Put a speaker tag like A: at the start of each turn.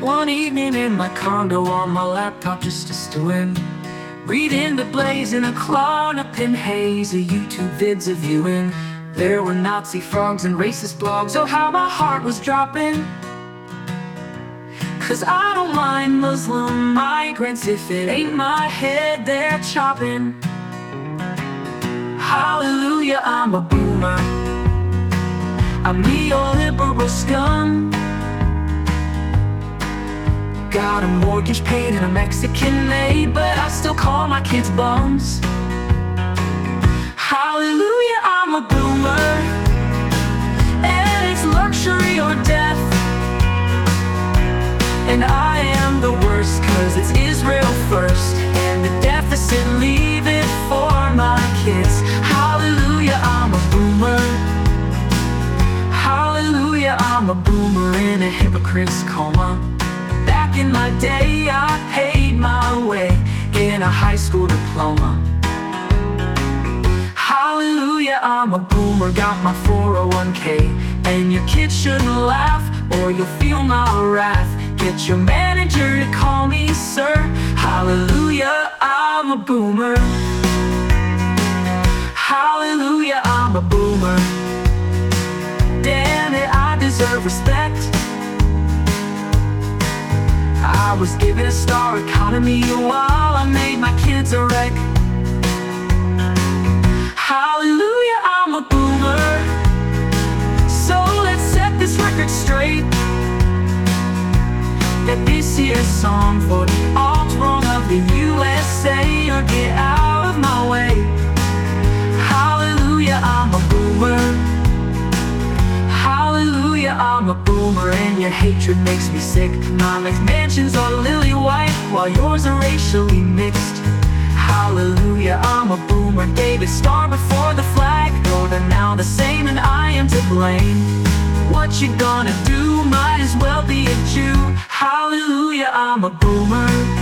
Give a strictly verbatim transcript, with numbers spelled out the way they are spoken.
A: One evening in my condo on my laptop just a stewing, reading the blaze in a cloud up in haze, a YouTube vids of viewing. There were Nazi frogs and racist blogs, oh how my heart was dropping. Cause I don't mind Muslim migrants if it ain't my head they're chopping. Hallelujah, I'm a boomer, I'm neoliberal scum. Got a mortgage paid and a Mexican maid, but I still call my kids bums. Hallelujah, I'm a boomer, and it's luxury or death. And I am the worst, cause it's Israel first, and the deficit leave it for my kids. Hallelujah, I'm a boomer. Hallelujah, I'm a boomer in a hypocrite's coma. Back in my day, I paid my way in a high school diploma. Hallelujah, I'm a boomer, got my four oh one K. And your kids shouldn't laugh, or you'll feel my wrath. Get your manager to call me sir. Hallelujah, I'm a boomer. Hallelujah, I'm a boomer. Damn it, I deserve respect. I was given a star economy while I made my kids a wreck. Hallelujah, I'm a boomer. So let's set this record straight, that this year's song for the alt-wrong of the U S A, or get out of my way. Hallelujah, I'm a boomer. Hallelujah, I'm a boomer, and your hatred makes me sick. My mansions are lily white, while yours are racially mixed. Hallelujah, I'm a boomer. David Starr before the flag, though they're now the same and I am to blame. What you gonna do? Might as well be a Jew. Hallelujah, I'm a boomer.